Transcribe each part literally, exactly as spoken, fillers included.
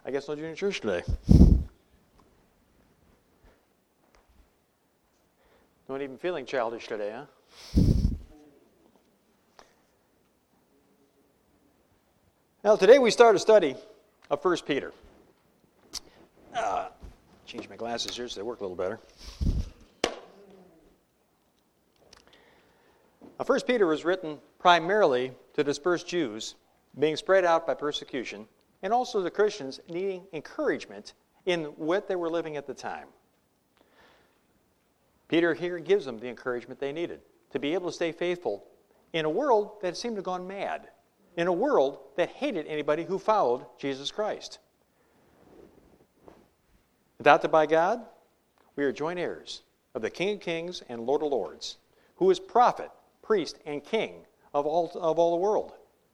I guess no junior church today. Not even feeling childish today, huh? Now, today we start a study of First Peter. Uh, change my glasses here so they work a little better. Now, First Peter was written primarily to dispersed Jews being spread out by persecution, and also the Christians needing encouragement in what they were living at the time. Peter here gives them the encouragement they needed to be able to stay faithful in a world that seemed to have gone mad, in a world that hated anybody who followed Jesus Christ. Adopted by God, we are joint heirs of the King of Kings and Lord of Lords, who is prophet, priest, and king of all, of all the world.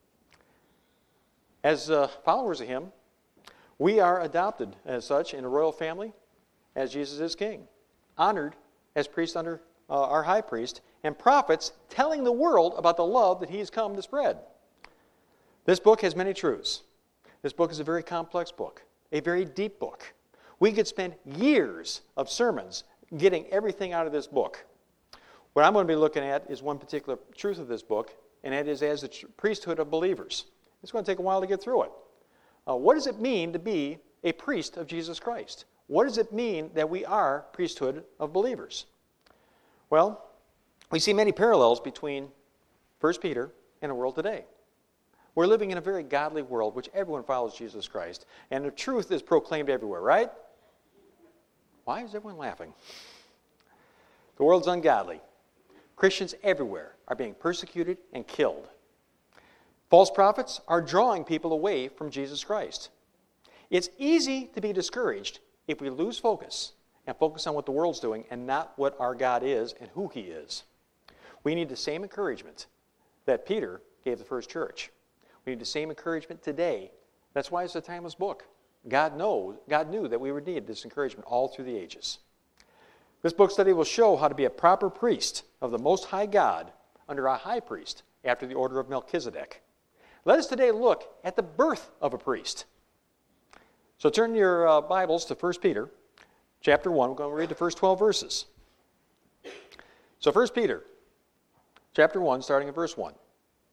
As uh, followers of him, we are adopted as such in a royal family as Jesus is king, honored as priest under uh, our high priest, and prophets telling the world about the love that he's come to spread. This book has many truths. This book is a very complex book, a very deep book. We could spend years of sermons getting everything out of this book. What I'm going to be looking at is one particular truth of this book, and that is as the priesthood of believers. It's going to take a while to get through it. Uh, what does it mean to be a priest of Jesus Christ? What does it mean that we are priesthood of believers? Well, we see many parallels between First Peter and the world today. We're living in a very godly world, which everyone follows Jesus Christ, and the truth is proclaimed everywhere, right? Why is everyone laughing? The world's ungodly. Christians everywhere are being persecuted and killed. False prophets are drawing people away from Jesus Christ. It's easy to be discouraged if we lose focus and focus on what the world's doing and not what our God is and who he is. We need the same encouragement that Peter gave the first church. We need the same encouragement today. That's why it's a timeless book. God knows, God knew that we would need this encouragement all through the ages. This book study will show how to be a proper priest of the Most High God under a high priest after the order of Melchizedek. Let us today look at the birth of a priest. So turn your uh, Bibles to First Peter, chapter one. We're going to read the first twelve verses. So First Peter, chapter one, starting at verse one.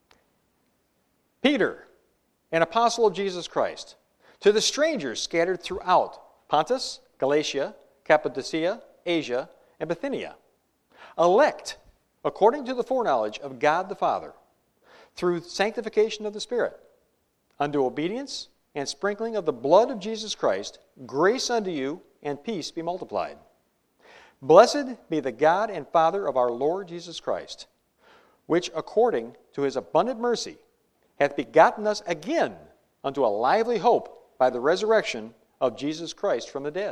Peter, an apostle of Jesus Christ, to the strangers scattered throughout Pontus, Galatia, Cappadocia, Asia, and Bithynia, elect according to the foreknowledge of God the Father, through sanctification of the Spirit, unto obedience and sprinkling of the blood of Jesus Christ, grace unto you and peace be multiplied. Blessed be the God and Father of our Lord Jesus Christ, which according to his abundant mercy hath begotten us again unto a lively hope by the resurrection of Jesus Christ from the dead,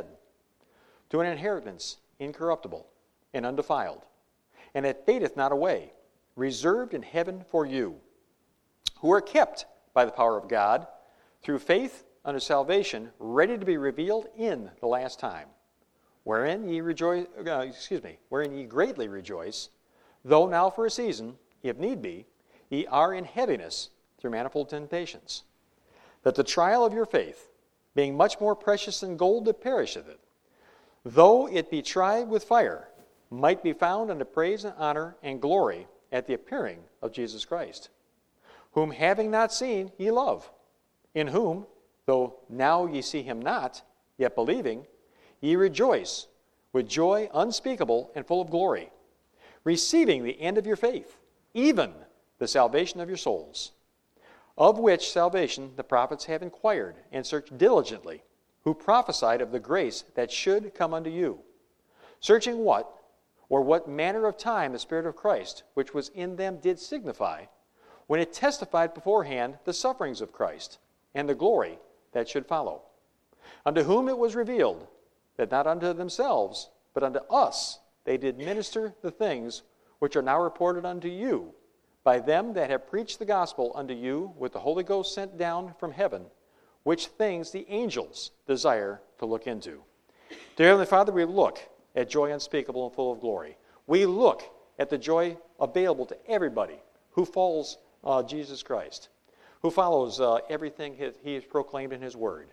to an inheritance incorruptible and undefiled, and that fadeth not away, reserved in heaven for you, who are kept by the power of God through faith unto salvation, ready to be revealed in the last time, wherein ye rejoice, uh, excuse me, wherein ye greatly rejoice, though now for a season, if need be, ye are in heaviness through manifold temptations, that the trial of your faith, being much more precious than gold that perisheth, though it be tried with fire, might be found unto praise and honor and glory at the appearing of Jesus Christ, whom having not seen ye love, in whom, though now ye see him not, yet believing, ye rejoice with joy unspeakable and full of glory, receiving the end of your faith, even the salvation of your souls, of which salvation the prophets have inquired and searched diligently, who prophesied of the grace that should come unto you, searching what, or what manner of time the Spirit of Christ, which was in them, did signify, when it testified beforehand the sufferings of Christ, and the glory that should follow, unto whom it was revealed, that not unto themselves, but unto us they did minister the things which are now reported unto you, by them that have preached the gospel unto you with the Holy Ghost sent down from heaven, which things the angels desire to look into. Dear Heavenly Father, we look at joy unspeakable and full of glory. We look at the joy available to everybody who follows uh, Jesus Christ, who follows uh, everything he has proclaimed in his word,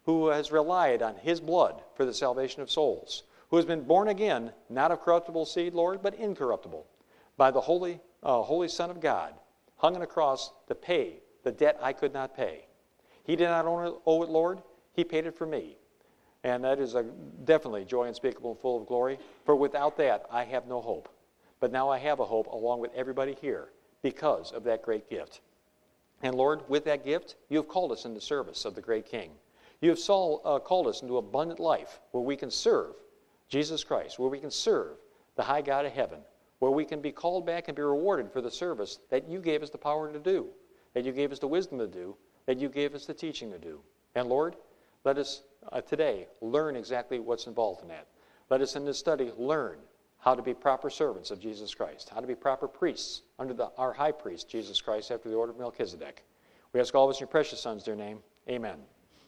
who has relied on his blood for the salvation of souls, who has been born again, not of corruptible seed, Lord, but incorruptible, by the Holy, uh, Holy Son of God, hung on a cross to pay the debt I could not pay. He did not owe it, owe it, Lord. He paid it for me. And that is a, definitely joy unspeakable and full of glory, for without that, I have no hope. But now I have a hope along with everybody here because of that great gift. And Lord, with that gift, you have called us into service of the great King. You have sol- uh, called us into abundant life where we can serve Jesus Christ, where we can serve the high God of heaven, where we can be called back and be rewarded for the service that you gave us the power to do, that you gave us the wisdom to do, that you gave us the teaching to do. And Lord, let us uh, today learn exactly what's involved in that. Let us in this study learn how to be proper servants of Jesus Christ, how to be proper priests under the, our high priest, Jesus Christ, after the order of Melchizedek. We ask all of us in your precious Son's dear name. Amen.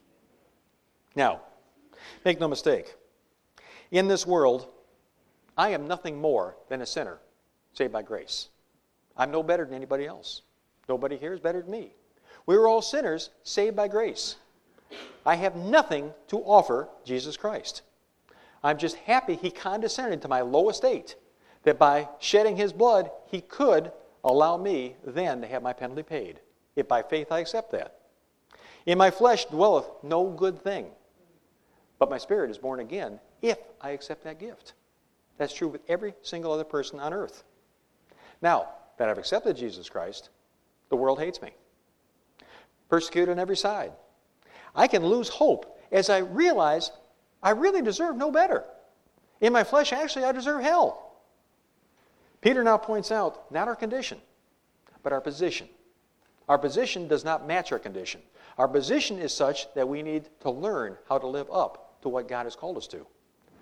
Now, make no mistake. In this world, I am nothing more than a sinner saved by grace. I'm no better than anybody else. Nobody here is better than me. We were all sinners saved by grace. I have nothing to offer Jesus Christ. I'm just happy he condescended to my low estate, that by shedding his blood, he could allow me then to have my penalty paid. If by faith I accept that. In my flesh dwelleth no good thing, but my spirit is born again if I accept that gift. That's true with every single other person on earth. Now that I've accepted Jesus Christ, the world hates me. Persecuted on every side. I can lose hope as I realize I really deserve no better. In my flesh, actually, I deserve hell. Peter now points out not our condition, but our position. Our position does not match our condition. Our position is such that we need to learn how to live up to what God has called us to.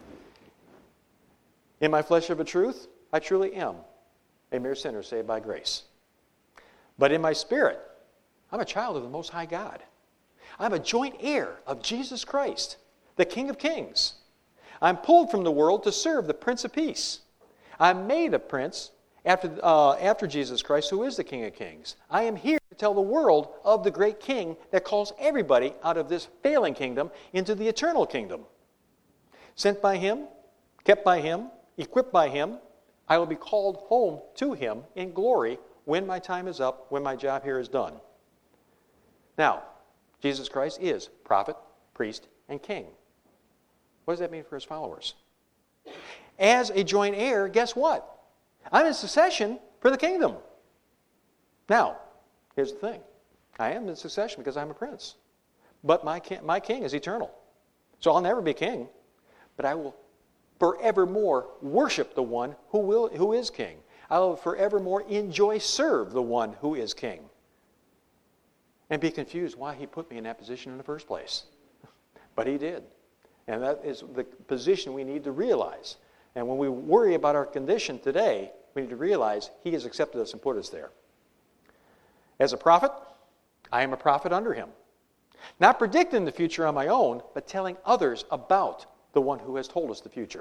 In my flesh of a truth, I truly am a mere sinner saved by grace. But in my spirit, I'm a child of the Most High God. I'm a joint heir of Jesus Christ, the King of Kings. I'm pulled from the world to serve the Prince of Peace. I'm made a prince after, uh, after Jesus Christ, who is the King of Kings. I am here to tell the world of the great King that calls everybody out of this failing kingdom into the eternal kingdom. Sent by him, kept by him, equipped by him, I will be called home to him in glory when my time is up, when my job here is done. Now, Jesus Christ is prophet, priest, and king. What does that mean for his followers? As a joint heir, guess what? I'm in succession for the kingdom. Now, here's the thing. I am in succession because I'm a prince. But my king, my king is eternal. So I'll never be king. But I will forevermore worship the one who will, who is king. I will forevermore enjoy serve the one who is king. And be confused why he put me in that position in the first place. But he did. And that is the position we need to realize. And when we worry about our condition today, we need to realize he has accepted us and put us there. As a prophet, I am a prophet under him. Not predicting the future on my own, but telling others about the one who has told us the future.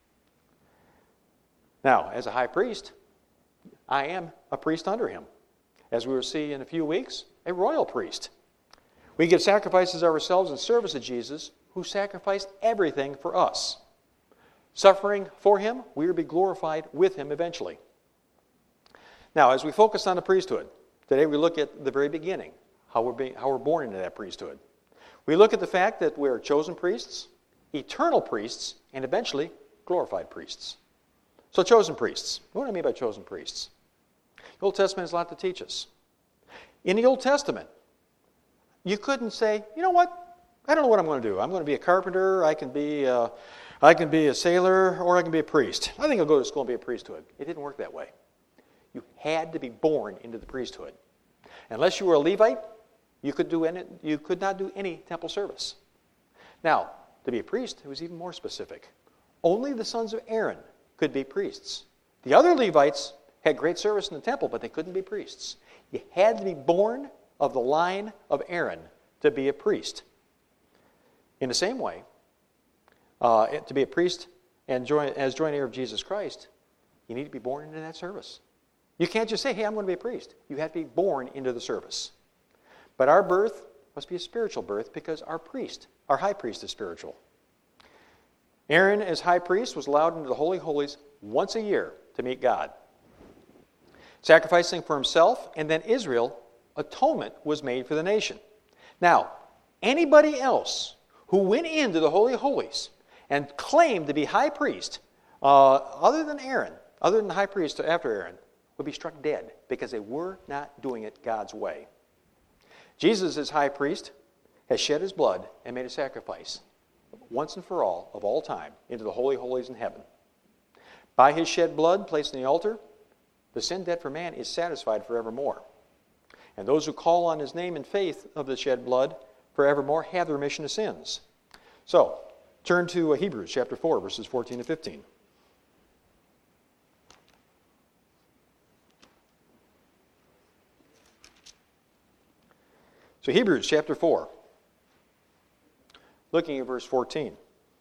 Now, as a high priest, I am a priest under him. As we will see in a few weeks, a royal priest. We give sacrifices ourselves in service of Jesus, who sacrificed everything for us. Suffering for him, we will be glorified with him eventually. Now, as we focus on the priesthood, today we look at the very beginning, how we're, being, how we're born into that priesthood. We look at the fact that we're chosen priests, eternal priests, and eventually glorified priests. So chosen priests. What do I mean by chosen priests? The Old Testament has a lot to teach us. In the Old Testament, you couldn't say, you know what? I don't know what I'm going to do. I'm going to be a carpenter, I can be a, I can be a sailor, or I can be a priest. I think I'll go to school and be a priesthood. It didn't work that way. You had to be born into the priesthood. Unless you were a Levite, you could, do any, you could not do any temple service. Now, to be a priest, it was even more specific. Only the sons of Aaron could be priests. The other Levites had great service in the temple, but they couldn't be priests. You had to be born of the line of Aaron to be a priest. In the same way, uh, to be a priest and join, as joint heir of Jesus Christ, you need to be born into that service. You can't just say, hey, I'm going to be a priest. You have to be born into the service. But our birth must be a spiritual birth because our priest our high priest is spiritual. Aaron, as high priest, was allowed into the Holy of Holies once a year to meet God. Sacrificing for himself and then Israel, atonement was made for the nation. Now, anybody else who went into the Holy of Holies and claimed to be high priest, uh, other than Aaron, other than the high priest after Aaron, would be struck dead because they were not doing it God's way. Jesus, as high priest, has shed his blood and made a sacrifice once and for all of all time into the Holy of Holies in heaven. By his shed blood placed in the altar, the sin debt for man is satisfied forevermore. And those who call on his name in faith of the shed blood forevermore have the remission of sins. So, turn to Hebrews chapter four, verses fourteen to fifteen. So Hebrews chapter four, looking at verse fourteen.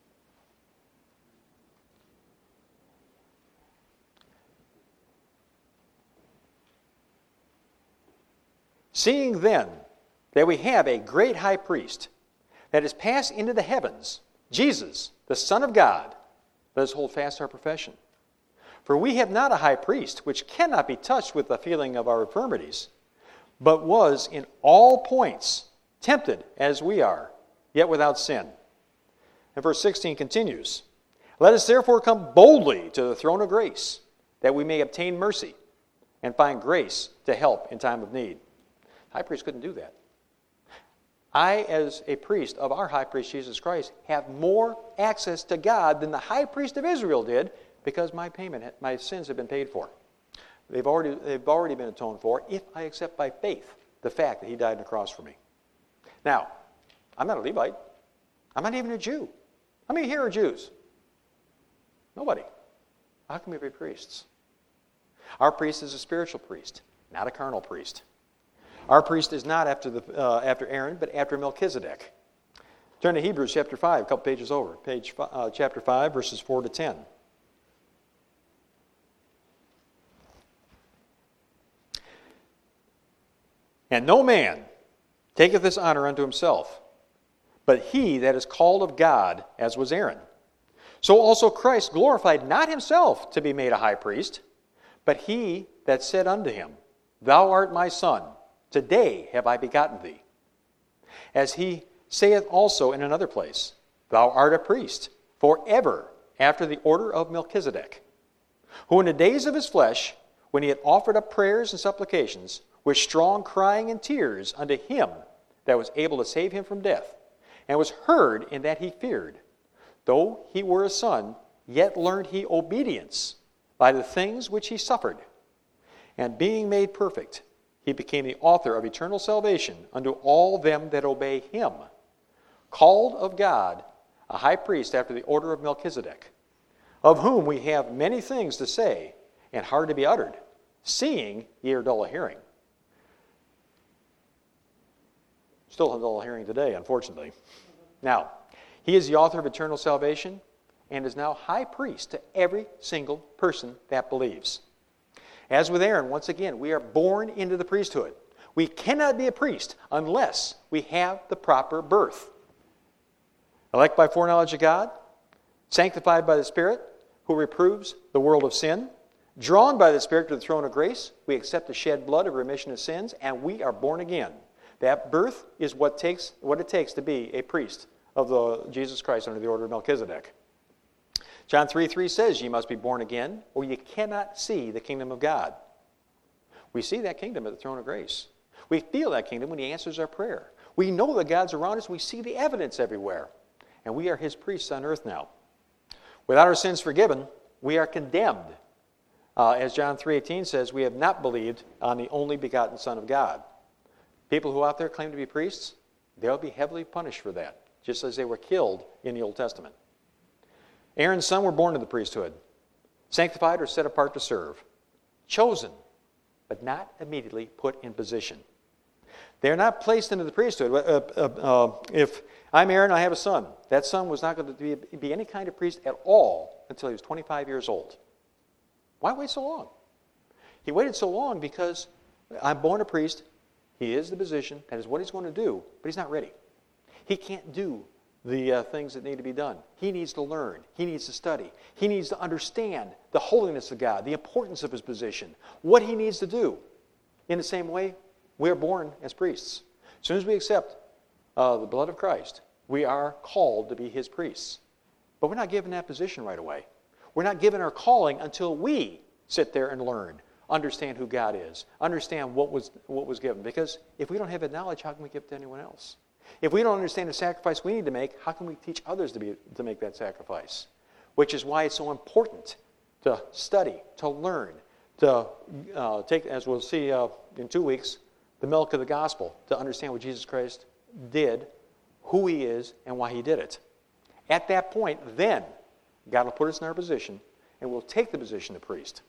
Seeing then that we have a great high priest that has passed into the heavens, Jesus, the Son of God, let us hold fast our profession. For we have not a high priest which cannot be touched with the feeling of our infirmities, but was in all points tempted as we are, yet without sin. And verse sixteen continues, let us therefore come boldly to the throne of grace, that we may obtain mercy and find grace to help in time of need. High priest couldn't do that. I, as a priest of our high priest Jesus Christ, have more access to God than the high priest of Israel did because my payment, my sins have been paid for. They've already, they've already been atoned for if I accept by faith the fact that he died on the cross for me. Now, I'm not a Levite. I'm not even a Jew. How many here are Jews? Nobody. How can we be priests? Our priest is a spiritual priest, not a carnal priest. Our priest is not after, the, uh, after Aaron, but after Melchizedek. Turn to Hebrews chapter five, a couple pages over. Page, uh, chapter five, verses four to ten. And no man taketh this honor unto himself, but he that is called of God, as was Aaron. So also Christ glorified not himself to be made a high priest, but he that said unto him, Thou art my son, today have I begotten thee. As he saith also in another place, Thou art a priest, forever after the order of Melchizedek, who in the days of his flesh, when he had offered up prayers and supplications, with strong crying and tears unto him that was able to save him from death, and was heard in that he feared. Though he were a son, yet learned he obedience by the things which he suffered. And being made perfect, he became the author of eternal salvation unto all them that obey him, called of God, a high priest after the order of Melchizedek, of whom we have many things to say, and hard to be uttered, seeing ye are dull of hearing. Still have dull of hearing today, unfortunately. Now, he is the author of eternal salvation and is now high priest to every single person that believes. As with Aaron, once again, we are born into the priesthood. We cannot be a priest unless we have the proper birth. Elect by foreknowledge of God, sanctified by the Spirit, who reproves the world of sin, drawn by the Spirit to the throne of grace, we accept the shed blood of remission of sins, and we are born again. That birth is what takes what it takes to be a priest of the Jesus Christ under the order of Melchizedek. John three three says, Ye must be born again, or ye cannot see the kingdom of God. We see that kingdom at the throne of grace. We feel that kingdom when he answers our prayer. We know that God's around us. We see the evidence everywhere. And we are his priests on earth now. Without our sins forgiven, we are condemned. Uh, as John three eighteen says, we have not believed on the only begotten Son of God. People who out there claim to be priests, they'll be heavily punished for that, just as they were killed in the Old Testament. Aaron's sons were born to the priesthood, sanctified or set apart to serve, chosen, but not immediately put in position. They're not placed into the priesthood. Uh, uh, uh, if I'm Aaron, I have a son. That son was not going to be, be any kind of priest at all until he was twenty-five years old. Why wait so long? He waited so long because I'm born a priest. He is the position. That is what he's going to do, but he's not ready. He can't do the uh, things that need to be done. He needs to learn. He needs to study. He needs to understand the holiness of God, the importance of his position, what he needs to do. In the same way, we are born as priests. As soon as we accept uh, the blood of Christ, we are called to be his priests. But we're not given that position right away. We're not given our calling until we sit there and learn, understand who God is, understand what was, what was given. Because if we don't have that knowledge, how can we give it to anyone else? If we don't understand the sacrifice we need to make, how can we teach others to, be, to make that sacrifice? Which is why it's so important to study, to learn, to uh, take, as we'll see uh, in two weeks, the milk of the gospel, to understand what Jesus Christ did, who he is, and why he did it. At that point, then, God will put us in our position, and we'll take the position of priest.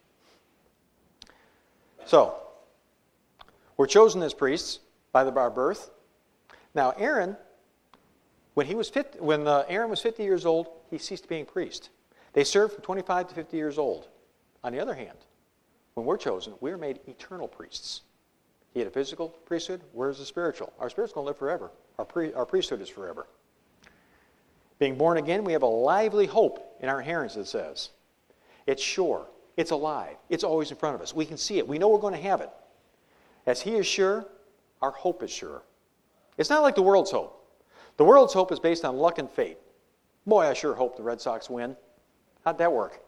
So, we're chosen as priests by the, our birth. Now, Aaron, when he was fifty, when uh, Aaron was fifty years old, he ceased being priest. They served from twenty-five to fifty years old. On the other hand, when we're chosen, we're made eternal priests. He had a physical priesthood. Where's the spiritual? Our spirit's going to live forever. Our, pre, our priesthood is forever. Being born again, we have a lively hope in our inheritance, it says. It's sure. It's alive. It's always in front of us. We can see it. We know we're going to have it. As he is sure, our hope is sure. It's not like the world's hope. The world's hope is based on luck and fate. Boy, I sure hope the Red Sox win. How'd that work?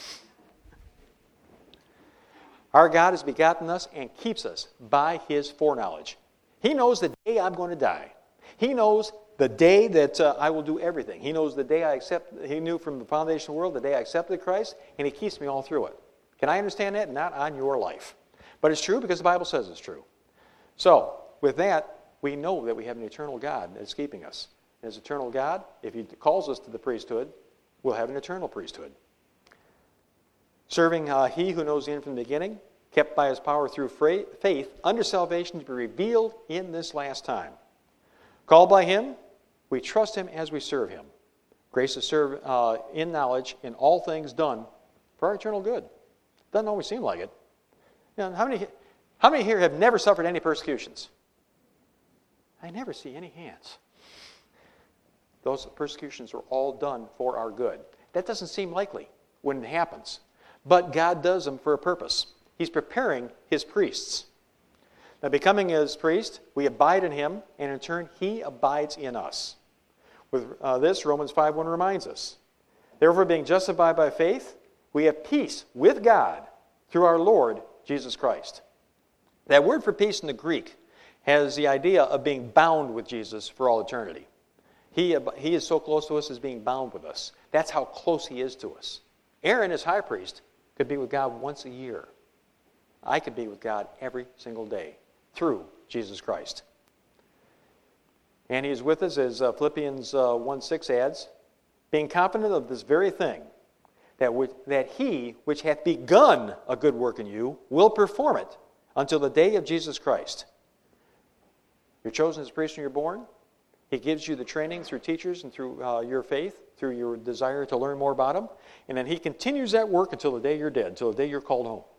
Our God has begotten us and keeps us by his foreknowledge. He knows the day I'm going to die. He knows the day that uh, I will do everything. He knows the day I accept, he knew from the foundation of the world, the day I accepted Christ, and he keeps me all through it. Can I understand that? Not on your life. But it's true because the Bible says it's true. So, with that, we know that we have an eternal God that's keeping us. As eternal God, if he calls us to the priesthood, we'll have an eternal priesthood. Serving uh, he who knows the end from the beginning, kept by his power through faith, under salvation to be revealed in this last time. Called by him, we trust him as we serve him. Grace to serve uh, in knowledge in all things done for our eternal good. Doesn't always seem like it. You know, how many, how many here have never suffered any persecutions? I never see any hands. Those persecutions are all done for our good. That doesn't seem likely when it happens. But God does them for a purpose. He's preparing his priests. Now, becoming his priest, we abide in him, and in turn, he abides in us. With uh, this, Romans five one reminds us. Therefore, being justified by faith, we have peace with God through our Lord Jesus Christ. That word for peace in the Greek has the idea of being bound with Jesus for all eternity. He, he is so close to us as being bound with us. That's how close he is to us. Aaron, as high priest, could be with God once a year. I could be with God every single day through Jesus Christ. And he is with us, as uh, Philippians uh, one six adds, being confident of this very thing, that, with, that he which hath begun a good work in you will perform it until the day of Jesus Christ. You're chosen as a priest when you're born. He gives you the training through teachers and through uh, your faith, through your desire to learn more about him. And then he continues that work until the day you're dead, until the day you're called home.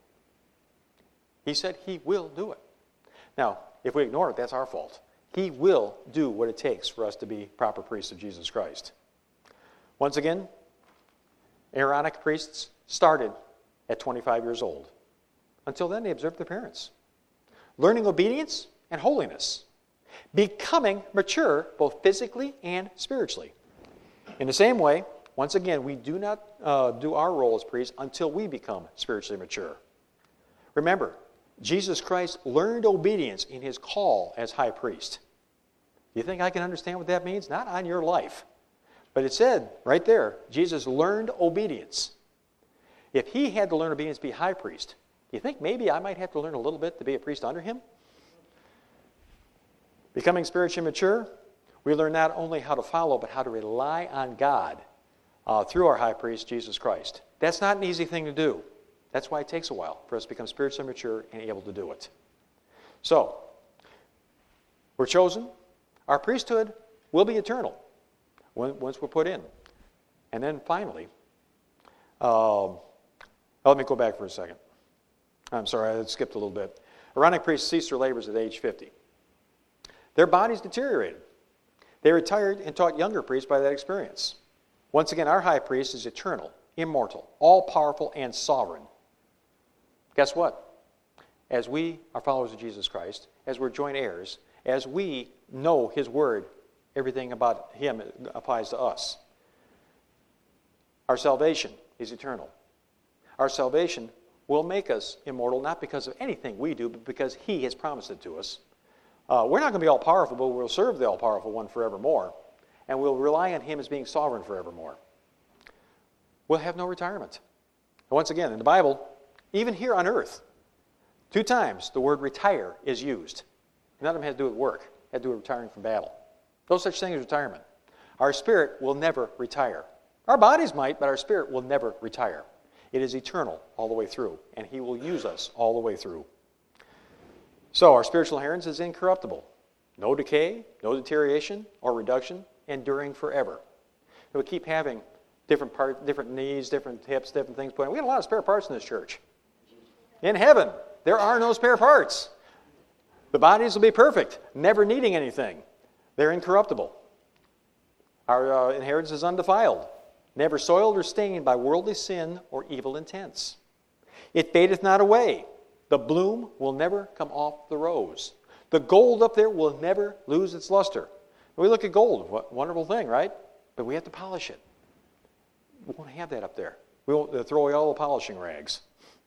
He said he will do it. Now, if we ignore it, that's our fault. He will do what it takes for us to be proper priests of Jesus Christ. Once again, Aaronic priests started at twenty-five years old. Until then, they observed their parents, learning obedience and holiness, becoming mature both physically and spiritually. In the same way, once again, we do not uh, do our role as priests until we become spiritually mature. Remember, Jesus Christ learned obedience in his call as high priest. You think I can understand what that means? Not on your life. But it said right there, Jesus learned obedience. If he had to learn obedience to be high priest, do you think maybe I might have to learn a little bit to be a priest under him? Becoming spiritually mature, we learn not only how to follow, but how to rely on God uh, through our high priest, Jesus Christ. That's not an easy thing to do. That's why it takes a while for us to become spiritually mature and able to do it. So, we're chosen. Our priesthood will be eternal once we're put in. And then finally, um, let me go back for a second. I'm sorry, I skipped a little bit. Aaronic priests ceased their labors at age fifty. Their bodies deteriorated. They retired and taught younger priests by that experience. Once again, our high priest is eternal, immortal, all-powerful, and sovereign. Guess what? As we are followers of Jesus Christ, as we're joint heirs, as we know his word, everything about him applies to us. Our salvation is eternal. Our salvation will make us immortal, not because of anything we do, but because he has promised it to us. Uh, we're not going to be all-powerful, but we'll serve the all-powerful one forevermore, and we'll rely on him as being sovereign forevermore. We'll have no retirement. And once again, in the Bible, even here on earth, two times the word retire is used. None of them had to do with work. It had to do with retiring from battle. No such thing as retirement. Our spirit will never retire. Our bodies might, but our spirit will never retire. It is eternal all the way through, and he will use us all the way through. So our spiritual inheritance is incorruptible. No decay, no deterioration or reduction, enduring forever. We keep having different parts, different knees, different hips, different things put in. We got a lot of spare parts in this church. In heaven, there are no spare parts. The bodies will be perfect, never needing anything. They're incorruptible. Our uh, inheritance is undefiled, never soiled or stained by worldly sin or evil intents. It fadeth not away. The bloom will never come off the rose. The gold up there will never lose its luster. When we look at gold, what a wonderful thing, right? But we have to polish it. We won't have that up there. We won't uh, throw away all the polishing rags.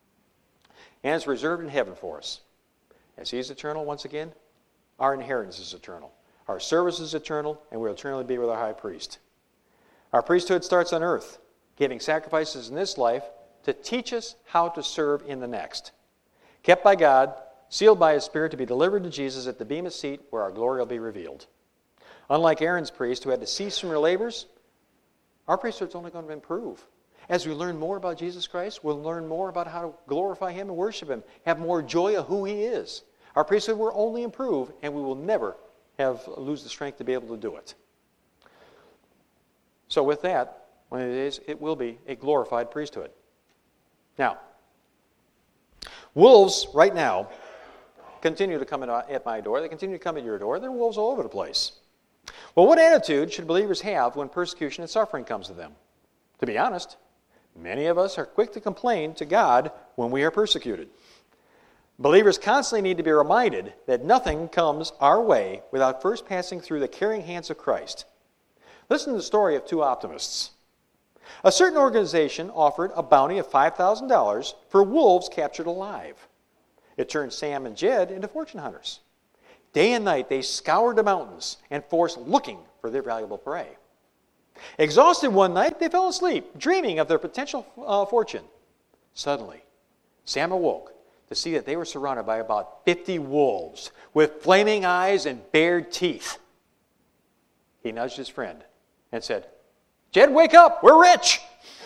And it's reserved in heaven for us. As he is eternal, once again, our inheritance is eternal. Our service is eternal, and we'll eternally be with our high priest. Our priesthood starts on earth, giving sacrifices in this life to teach us how to serve in the next. Kept by God, sealed by his Spirit to be delivered to Jesus at the bema seat where our glory will be revealed. Unlike Aaron's priest who had to cease from their labors, our priesthood's only going to improve. As we learn more about Jesus Christ, we'll learn more about how to glorify him and worship him, have more joy of who he is. Our priesthood will only improve, and we will never have lose the strength to be able to do it. So with that, when it is, it will be a glorified priesthood. Now, wolves right now continue to come at my door. They continue to come at your door. There are wolves all over the place. Well, what attitude should believers have when persecution and suffering comes to them? To be honest, many of us are quick to complain to God when we are persecuted. Believers constantly need to be reminded that nothing comes our way without first passing through the caring hands of Christ. Listen to the story of two optimists. A certain organization offered a bounty of five thousand dollars for wolves captured alive. It turned Sam and Jed into fortune hunters. Day and night they scoured the mountains and forest looking for their valuable prey. Exhausted one night, they fell asleep, dreaming of their potential uh, fortune. Suddenly, Sam awoke to see that they were surrounded by about fifty wolves with flaming eyes and bared teeth. He nudged his friend and said, "Jed, wake up! We're rich!"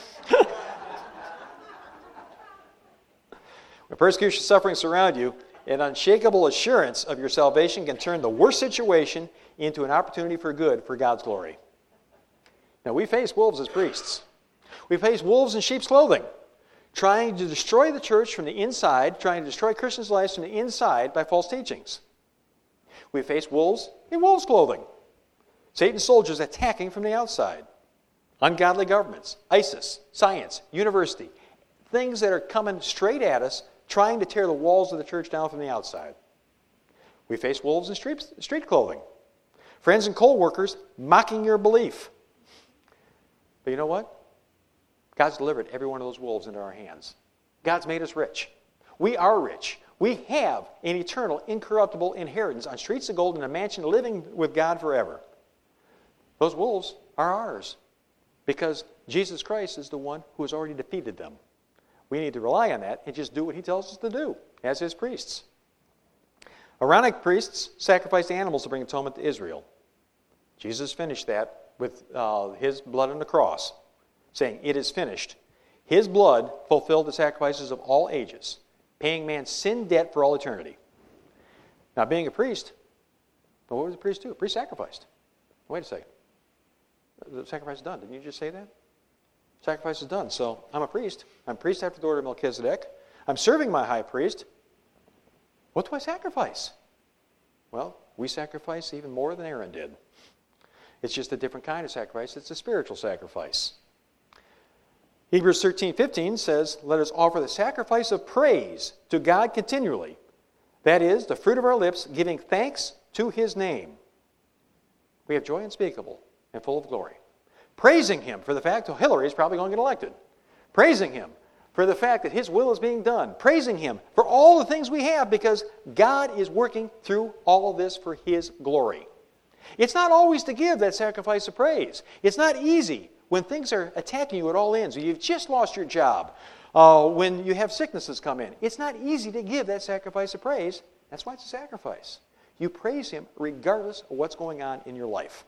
When persecution and suffering surround you, an unshakable assurance of your salvation can turn the worst situation into an opportunity for good for God's glory. Now, we face wolves as priests. We face wolves in sheep's clothing, trying to destroy the church from the inside, trying to destroy Christians' lives from the inside by false teachings. We face wolves in wolves' clothing, Satan's soldiers attacking from the outside. Ungodly governments, ISIS, science, university, things that are coming straight at us, trying to tear the walls of the church down from the outside. We face wolves in street, street clothing, friends and co-workers mocking your belief. But you know what? God's delivered every one of those wolves into our hands. God's made us rich. We are rich. We have an eternal, incorruptible inheritance on streets of gold in a mansion living with God forever. Those wolves are ours because Jesus Christ is the one who has already defeated them. We need to rely on that and just do what he tells us to do as his priests. Aaronic priests sacrificed animals to bring atonement to Israel. Jesus finished that with uh, his blood on the cross, saying, "It is finished." His blood fulfilled the sacrifices of all ages, paying man's sin debt for all eternity. Now, being a priest, well, what would the priest do? A priest sacrificed. Wait a second. The sacrifice is done. Didn't you just say that? Sacrifice is done. So I'm a priest. I'm a priest after the order of Melchizedek. I'm serving my high priest. What do I sacrifice? Well, we sacrifice even more than Aaron did. It's just a different kind of sacrifice. It's a spiritual sacrifice. Hebrews thirteen fifteen says, let us offer the sacrifice of praise to God continually. That is, the fruit of our lips, giving thanks to his name. We have joy unspeakable and full of glory. Praising him for the fact that Hillary is probably going to get elected. Praising him for the fact that his will is being done. Praising him for all the things we have because God is working through all of this for his glory. It's not always to give that sacrifice of praise. It's not easy when things are attacking you at all ends. You've just lost your job. Uh, when you have sicknesses come in. It's not easy to give that sacrifice of praise. That's why it's a sacrifice. You praise him regardless of what's going on in your life.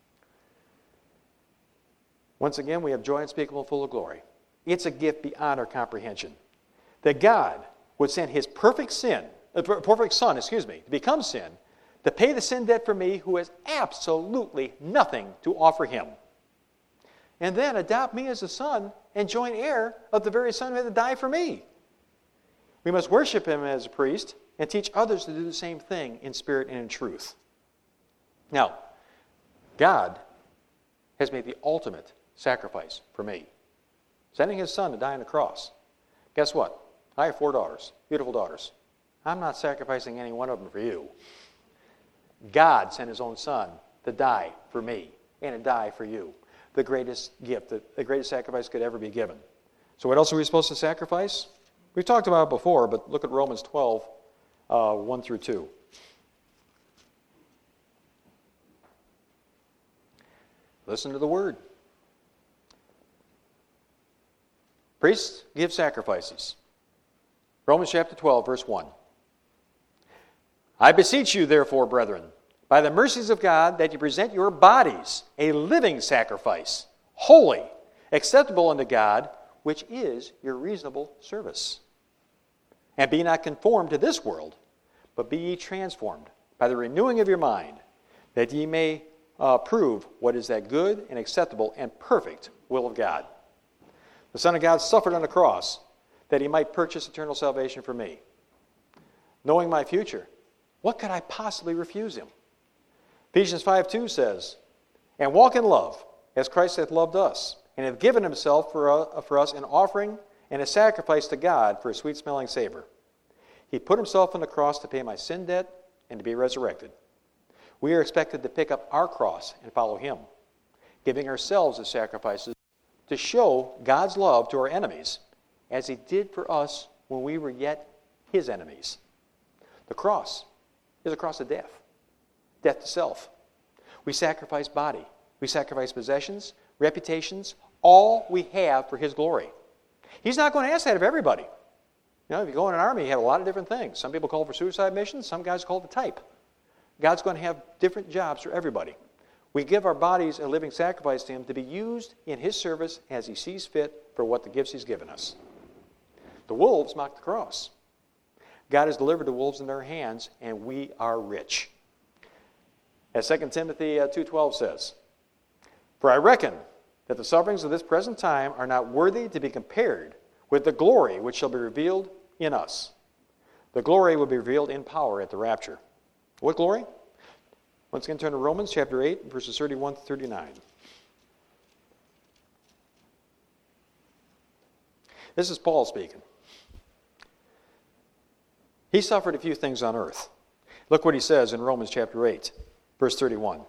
Once again, we have joy unspeakable and full of glory. It's a gift beyond our comprehension. That God would send his perfect sin, uh, perfect son, excuse me, to become sin, to pay the sin debt for me who has absolutely nothing to offer him. And then adopt me as a son and joint heir of the very son who had to die for me. We must worship him as a priest and teach others to do the same thing in spirit and in truth. Now, God has made the ultimate sacrifice for me, sending his son to die on the cross. Guess what? I have four daughters, beautiful daughters. I'm not sacrificing any one of them for you. God sent his own son to die for me and to die for you. The greatest gift, the, the greatest sacrifice could ever be given. So what else are we supposed to sacrifice? We've talked about it before, but look at Romans twelve, uh, one through two. Listen to the word. Priests give sacrifices. Romans chapter twelve, verse one. I beseech you, therefore, brethren, by the mercies of God, that you present your bodies a living sacrifice, holy, acceptable unto God, which is your reasonable service. And be not conformed to this world, but be ye transformed by the renewing of your mind, that ye may uh, prove what is that good and acceptable and perfect will of God. The Son of God suffered on the cross that he might purchase eternal salvation for me. Knowing my future, what could I possibly refuse him? Ephesians five two says, and walk in love, as Christ hath loved us, and hath given himself for, uh, for us an offering and a sacrifice to God for a sweet-smelling savor. He put himself on the cross to pay my sin debt and to be resurrected. We are expected to pick up our cross and follow him, giving ourselves as sacrifices to show God's love to our enemies, as he did for us when we were yet his enemies. The cross is a cross of death. Death to self. We sacrifice body. We sacrifice possessions, reputations, all we have for his glory. He's not going to ask that of everybody. You know, if you go in an army, you have a lot of different things. Some people call for suicide missions. Some guys call it type. God's going to have different jobs for everybody. We give our bodies a living sacrifice to him to be used in his service as he sees fit for what the gifts he's given us. The wolves mock the cross. God has delivered the wolves in their hands, and we are rich. As Second Timothy two twelve says, for I reckon that the sufferings of this present time are not worthy to be compared with the glory which shall be revealed in us. The glory will be revealed in power at the rapture. What glory? Once again, turn to Romans chapter eight, verses thirty-one to thirty-nine. This is Paul speaking. He suffered a few things on earth. Look what he says in Romans chapter eight, verse thirty-one.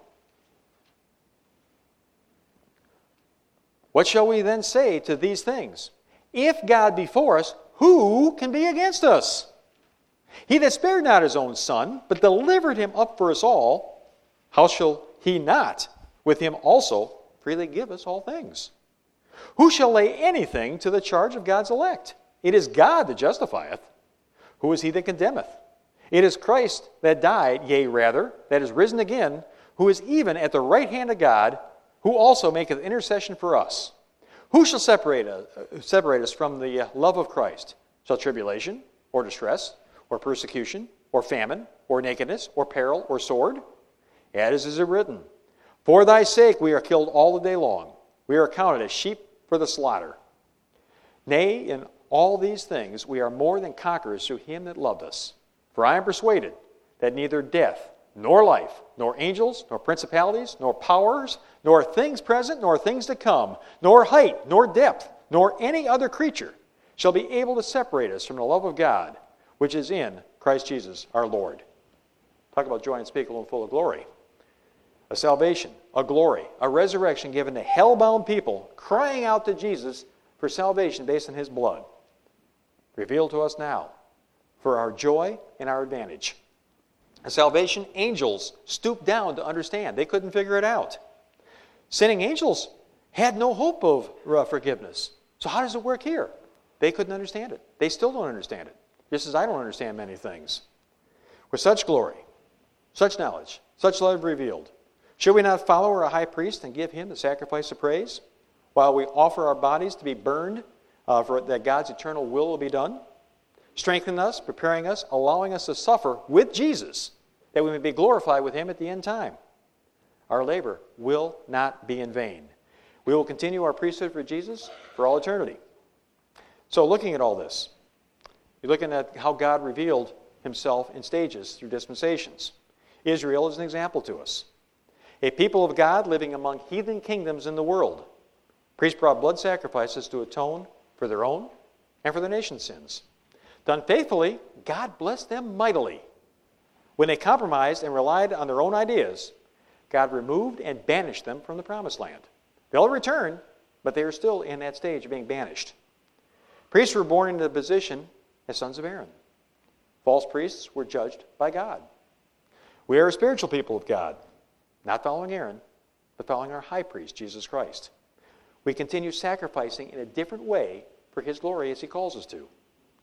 What shall we then say to these things? If God be for us, who can be against us? He that spared not his own son, but delivered him up for us all, how shall he not with him also freely give us all things? Who shall lay anything to the charge of God's elect? It is God that justifieth. Who is he that condemneth? It is Christ that died, yea, rather, that is risen again, who is even at the right hand of God, who also maketh intercession for us. Who shall separate us, separate us from the love of Christ? Shall tribulation, or distress, or persecution, or famine, or nakedness, or peril, or sword? As is it written, for thy sake we are killed all the day long. We are counted as sheep for the slaughter. Nay, in all these things we are more than conquerors through him that loved us. For I am persuaded that neither death, nor life, nor angels, nor principalities, nor powers, nor things present, nor things to come, nor height, nor depth, nor any other creature shall be able to separate us from the love of God, which is in Christ Jesus our Lord. Talk about joy unspeakable and full of glory. A salvation, a glory, a resurrection given to hell-bound people crying out to Jesus for salvation based on his blood. Revealed to us now for our joy and our advantage. A salvation angels stooped down to understand. They couldn't figure it out. Sinning angels had no hope of uh, forgiveness. So how does it work here? They couldn't understand it. They still don't understand it. Just as I don't understand many things. With such glory, such knowledge, such love revealed, should we not follow our high priest and give him the sacrifice of praise, while we offer our bodies to be burned, uh, for that God's eternal will will be done? Strengthening us, preparing us, allowing us to suffer with Jesus, that we may be glorified with him at the end time. Our labor will not be in vain. We will continue our priesthood for Jesus for all eternity. So looking at all this, you're looking at how God revealed himself in stages through dispensations. Israel is an example to us. A people of God living among heathen kingdoms in the world. Priests brought blood sacrifices to atone for their own and for the nation's sins. Done faithfully, God blessed them mightily. When they compromised and relied on their own ideas, God removed and banished them from the promised land. They'll return, but they are still in that stage of being banished. Priests were born into the position as sons of Aaron. False priests were judged by God. We are a spiritual people of God, not following Aaron, but following our high priest, Jesus Christ. We continue sacrificing in a different way for his glory as he calls us to.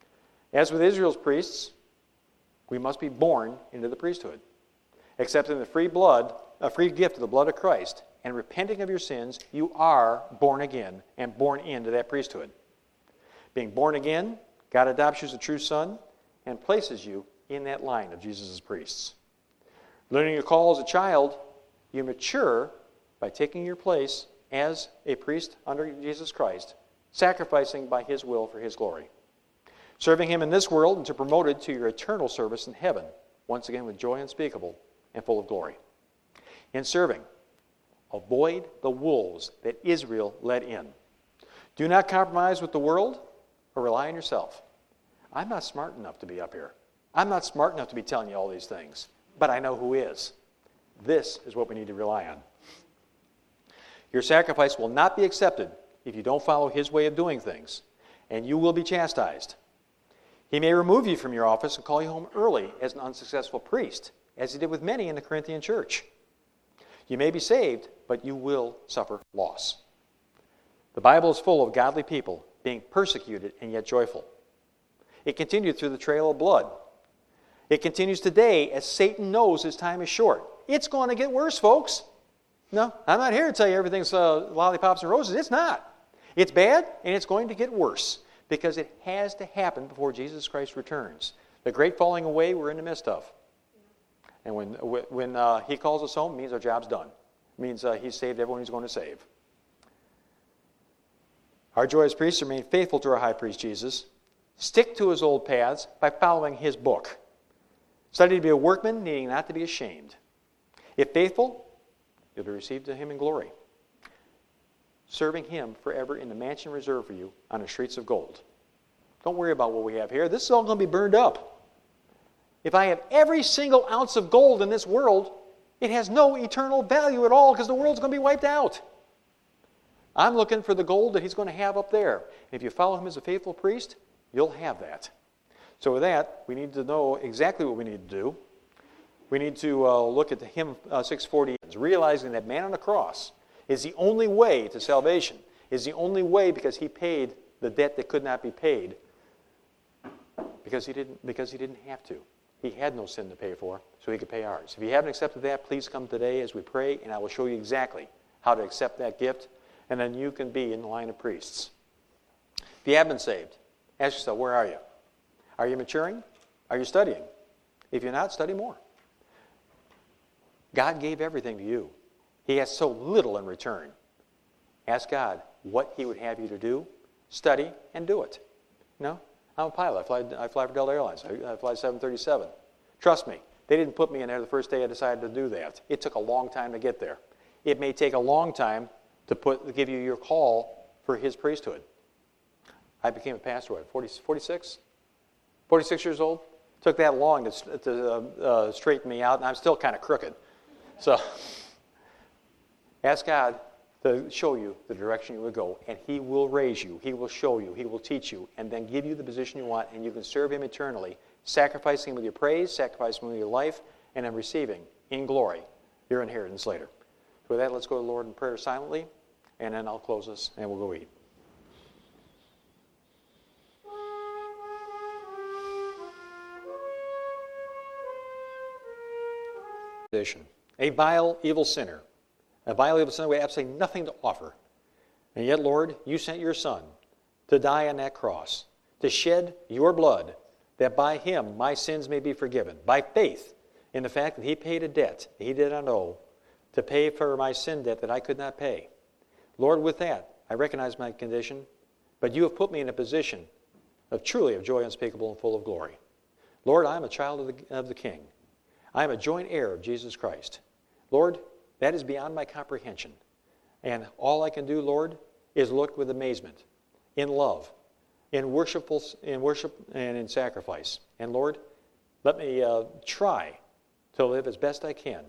As with Israel's priests, we must be born into the priesthood, accepting the free blood, a free gift of the blood of Christ, and repenting of your sins. You are born again and born into that priesthood. Being born again, God adopts you as a true son and places you in that line of Jesus' priests. Learning your call as a child, you mature by taking your place as a priest under Jesus Christ, sacrificing by his will for his glory. Serving him in this world until promoted to your eternal service in heaven, once again with joy unspeakable and full of glory. In serving, avoid the wolves that Israel let in. Do not compromise with the world or rely on yourself. I'm not smart enough to be up here. I'm not smart enough to be telling you all these things, but I know who is. This is what we need to rely on. Your sacrifice will not be accepted if you don't follow his way of doing things, and you will be chastised. He may remove you from your office and call you home early as an unsuccessful priest, as he did with many in the Corinthian church. You may be saved, but you will suffer loss. The Bible is full of godly people being persecuted and yet joyful. It continued through the trail of blood. It continues today as Satan knows his time is short. It's going to get worse, folks. No, I'm not here to tell you everything's uh, lollipops and roses. It's not. It's bad, and it's going to get worse because it has to happen before Jesus Christ returns. The great falling away we're in the midst of. And when, when uh, he calls us home, it means our job's done. It means uh, he's saved everyone he's going to save. Our joy as priests remain faithful to our high priest Jesus. Stick to his old paths by following his book. Study to be a workman, needing not to be ashamed. If faithful, you'll be received to him in glory, serving him forever in the mansion reserved for you on the streets of gold. Don't worry about what we have here. This is all going to be burned up. If I have every single ounce of gold in this world, it has no eternal value at all because the world's going to be wiped out. I'm looking for the gold that he's going to have up there. If you follow him as a faithful priest, you'll have that. So with that, we need to know exactly what we need to do. We need to uh, look at the hymn uh, six forty, realizing that man on the cross is the only way to salvation, is the only way because he paid the debt that could not be paid because he didn't, because he didn't have to. He had no sin to pay for, so he could pay ours. If you haven't accepted that, please come today as we pray, and I will show you exactly how to accept that gift, and then you can be in the line of priests. If you have been saved, ask yourself, where are you? Are you maturing? Are you studying? If you're not, study more. God gave everything to you. He has so little in return. Ask God what he would have you to do, study, and do it. You know, I'm a pilot. I fly, I fly for Delta Airlines. I, I fly seven thirty-seven. Trust me, They didn't put me in there the first day I decided to do that. It took a long time to get there. It may take a long time to put to give you your call for his priesthood. I became a pastor, what, forty, forty-six? forty-six years old? Took that long to, to uh, uh, straighten me out, and I'm still kind of crooked. So ask God to show you the direction you would go, and he will raise you, he will show you, he will teach you, and then give you the position you want, and you can serve him eternally, sacrificing with your praise, sacrificing with your life, and then receiving in glory your inheritance later. So with that, let's go to the Lord in prayer silently, and then I'll close us, and we'll go eat. A vile, evil sinner. A vile, evil sinner with absolutely nothing to offer. And yet, Lord, you sent your Son to die on that cross, to shed your blood, that by him my sins may be forgiven, by faith in the fact that he paid a debt he did not owe, to pay for my sin debt that I could not pay. Lord, with that, I recognize my condition, but you have put me in a position of truly of joy unspeakable and full of glory. Lord, I am a child of the, of the King. I am a joint heir of Jesus Christ. Lord, that is beyond my comprehension. And all I can do, Lord, is look with amazement, in love, in worshipful, in worship and in sacrifice. And Lord, let me uh, try to live as best I can,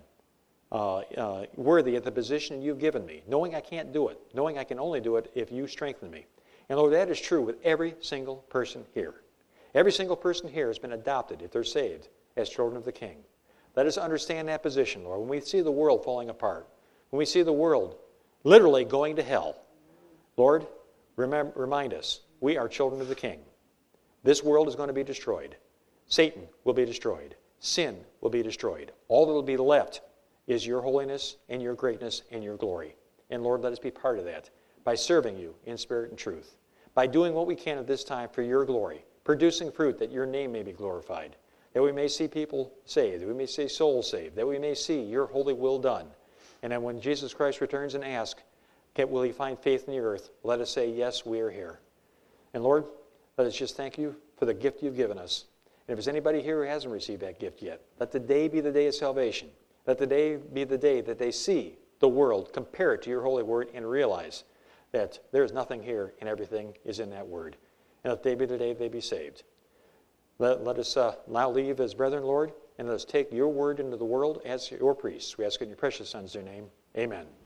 uh, uh, worthy of the position you've given me, knowing I can't do it, knowing I can only do it if you strengthen me. And Lord, that is true with every single person here. Every single person here has been adopted, if they're saved, as children of the King. Let us understand that position, Lord. When we see the world falling apart, when we see the world literally going to hell, Lord, remember, remind us, we are children of the King. This world is going to be destroyed. Satan will be destroyed. Sin will be destroyed. All that will be left is your holiness and your greatness and your glory. And Lord, let us be part of that by serving you in spirit and truth, by doing what we can at this time for your glory, producing fruit that your name may be glorified, that we may see people saved, that we may see souls saved, that we may see your holy will done. And then when Jesus Christ returns and asks, will he find faith in the earth? Let us say, yes, we are here. And Lord, let us just thank you for the gift you've given us. And if there's anybody here who hasn't received that gift yet, let the day be the day of salvation. Let the day be the day that they see the world, compare it to your holy word, and realize that there is nothing here and everything is in that word. And let the day be the day they be saved. Let, let us uh, now leave as brethren, Lord, and let us take your word into the world as your priests. We ask in your precious Son's name. Amen.